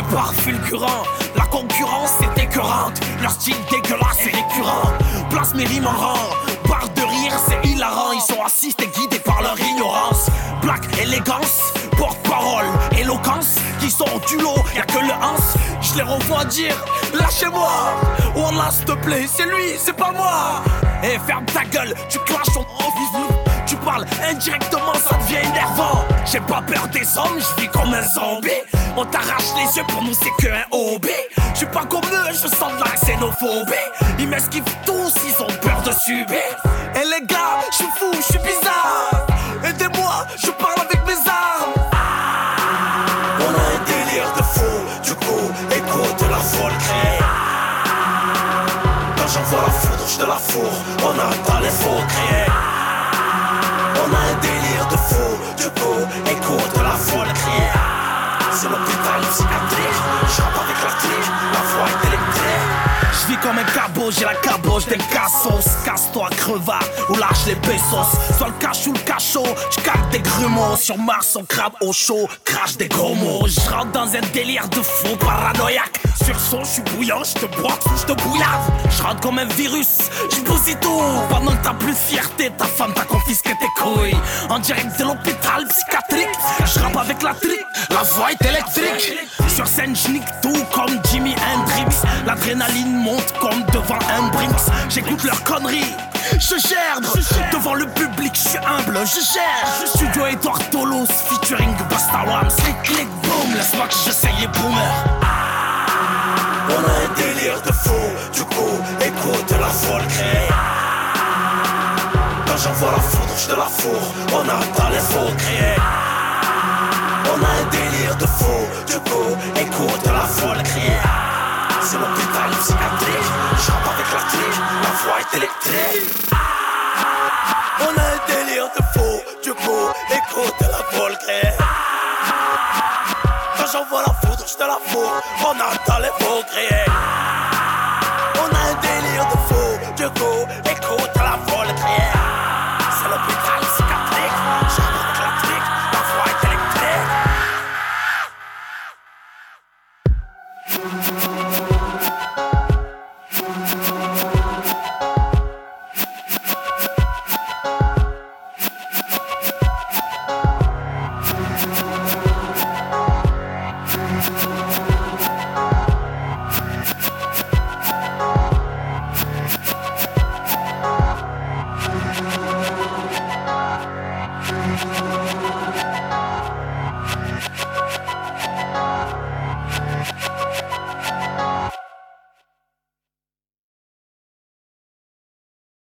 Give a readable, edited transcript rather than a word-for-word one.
départ fulgurant. La concurrence est écœurante, leur style dégueulasse est récurrent. Place mes rimes en rang, barre de rire c'est hilarant. Ils sont assistés et guidés par leur ignorance. Black élégance, porte-parole, éloquence. Qui sont au culot, y'a que le hans. Je les revois dire, lâchez-moi. Wallah s'il te plaît, c'est lui, c'est pas moi. Eh ferme ta gueule, tu clashes ton tu parles indirectement, ça devient énervant. J'ai pas peur des hommes, je vis comme un zombie. On t'arrache les yeux, pour nous c'est que un hobby. Je suis pas comme eux, je sens de la xénophobie. Ils m'esquivent tous, ils ont peur de subir. Et les gars, je suis fou, je suis bizarre. Aidez-moi, je parle avec mes armes. On a un délire de fou, du coup, écoute la folle crée. Quand j'envoie la foudre, je te la fourre. On attend les faux crier. On a un délire de fou, du coup, écoute la folle crier. C'est l'hôpital psychiatrique, je rappe avec la tige, la voix est électrique. Je vis comme un cabot, j'ai la caboche des cassos. Casse-toi crevard ou lâche les pesos. Soit le cache ou le cachot, j'calque des grumeaux. Sur Mars on crabe au chaud, crache des gros mots. J'rentre dans un délire de fou paranoïaque. Sur son j'suis bouillant, j'te broque, j'te bouillave. J'rentre comme un virus, j'bousille tout. Pendant que t'as plus de fierté, ta femme t'a confisqué tes couilles. En direct de l'hôpital psychiatrique, j'rappe avec la trique, la voix est électrique. Sur scène j'nique tout comme Jimi Hendrix. L'adrénaline monte comme devant un Brinks. J'écoute leurs conneries, je gère. Devant le public, je suis humble, je gère. Studio Edouard Tolos, featuring Basta Wam. Slick, click, boom, laisse-moi que j'essaye boomer. On a un délire de fou, du coup, écoute la folle crée. Quand j'envoie la foudre, je te la fourre. On attend les faux crier. On a un délire de fou, du coup, écoute la folle crier. C'est l'hôpital psychiatrique, je rappe avec la tige, la voix est électrique. On a un délire de fou, du coup, écoute la folle crier. Quand j'envoie la foudre, je te la fourre. On attend les faux crier. On a un délire de fou, du coup, écoute